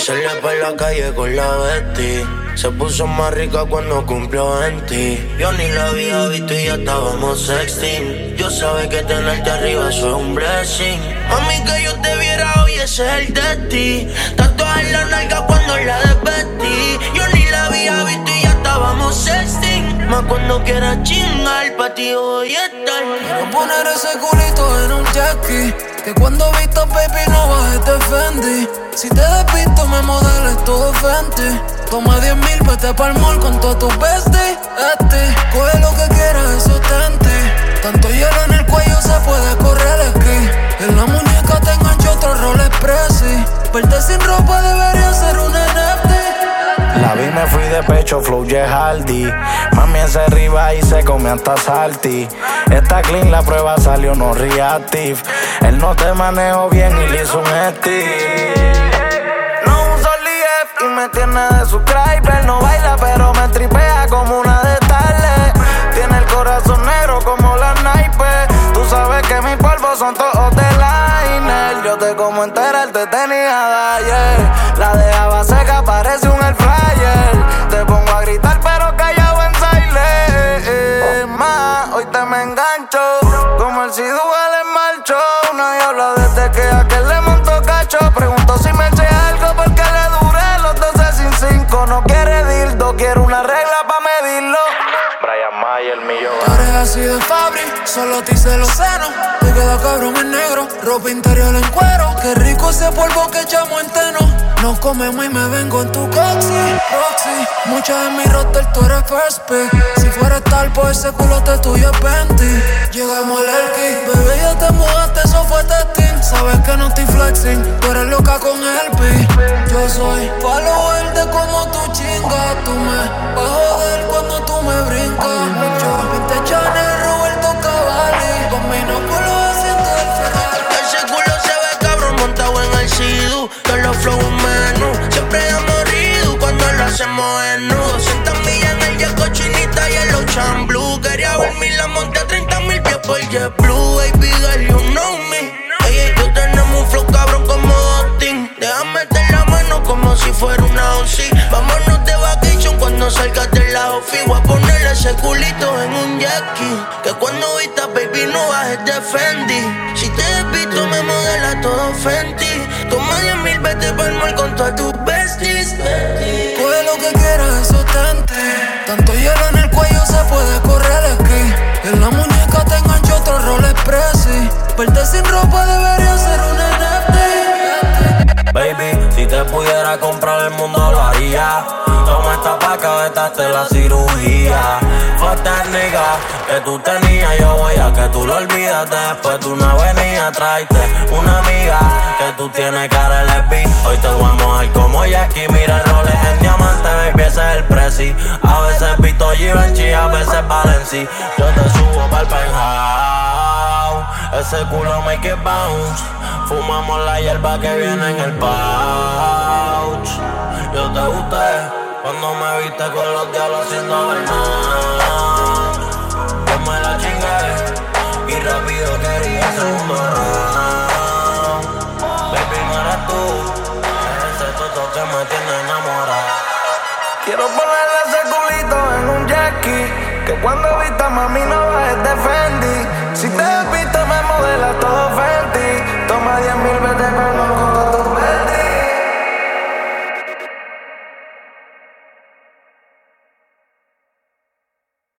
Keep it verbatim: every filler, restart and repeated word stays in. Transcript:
salió por la calle con la Betty. Se puso más rica cuando cumplió veinte. Yo ni la había visto y ya estábamos sexting. Yo sabía que tenerte arriba eso es un blessing. Mami, que yo te viera hoy, ese es el destino. Tatuaje en la nalga cuando la desvestí. Yo ni la había visto y ya estábamos sexting. Más cuando quieras chingar, pa' ti yo voy a estar. Quiero poner ese culito en un jackie. Que cuando vistas, baby, no bajes de Fendi. Si te despisto, me modeles todo Fenty. Toma diez mil, vete pa'l mall con todos tus besties. Este, coge lo que quieras, eso tente. Tanto hielo en el cuello, se puede correr esquí. En la muñeca te engancho otro Rolex Prezi. Verte sin ropa debería ser un N F T. La vi, me fui de pecho, flow J Hardy. Mami ese arriba y se come hasta salty. Esta clean, la prueba salió no reactive. Él no te manejó bien y le hizo un estilo. No uso L F y me tiene de subscriber. No baila pero me tripea como una de Starlet. Tiene el corazón negro como la naipes. Tú sabes que mis polvos son todos de liner. Yo te como entera, él te tenía de ayer. La dejaba seca, parece un air fryer. Te pongo a gritar pero callado en silent. Más, hoy te me engancho como el Sidu al marcho. Una diabla desde que aquel le montó cacho. Pregunto si me eché algo porque le duré los doce sin cinco. No quiere dildo, quiere una regla pa' medirlo. Brian Mayer, millón. Tú eres así de Fabri, solo te hice los senos. Te queda cabrón en negro, ropa interior en cuero. Qué rico ese polvo que echamos en teno. Nos comemos y me vengo en tu coxi, Roxy. Muchas en mi roster, tú eres first pick. Si fuera tal, por ese culote tuyo es Penti. Llegamos al Elki, bebé, ya te mudaste, eso fue testing. Sabes que no estoy flexing, tú eres loca con el pi. Yo soy palo verde como tu chinga. Tú me vas a joder cuando tú me brincas. Yo vente Chanel, Roberto Cavalli. Con binóculos haciendo el Ferrari. Ese culo se ve cabrón montado en el Sidu. Todos los flow menú. Siempre hemos rido cuando lo hacemos en nudo. doscientas millas en el jet cochinita y en los chamblú. Quería verme y la monté a treinta mil pies por JetBlue. Baby girl, you know me. Ella y yo tenemos un flow cabrón como Austin. Déjame meter la mano como si fuera una once. Vámonos de vacation cuando salgas de la ofi. Voy a ponerle ese culito en un jackie. Que cuando vistas, baby, no bajes de Fendi. Si te despisto, me modela todo Fenty. Toma diez mil, vete pa'l mall con todas tus besties. Coge lo que quieras, eso tente. Tanto hielo en el cuello, se puede correr esquí. En la muñeca te engancho otro Rolex Prezi. Verte sin ropa debería ser un N F T. Baby, si te pudiera comprar el mundo lo haría. Toma esta paca, vetaste la cirugía. Fuck that nigga que tú tenías. Yo voy a que tú lo olvidas. Después de una avenida traiste una amiga que tú tienes cara L P. Hoy te voy a mojar como Jackie. Mira el Rolex en diamante, baby, ese es el Prezi. A veces visto Givenchy, a veces Balenci. Yo te subo pa'l penthouse. Ese culo make it bounce. Fumamos la hierba que viene en el pouch. Yo te gusté cuando me viste con los diablos haciendo verdad. Yo me la chingué y rápido quería el segundo round. Baby, no eres tú, es ese toto que me tiene enamorado. Quiero ponerle ese culito en un jackie. Que cuando vista, mami, no bajes de Fendi. Si te despisto, me modela todo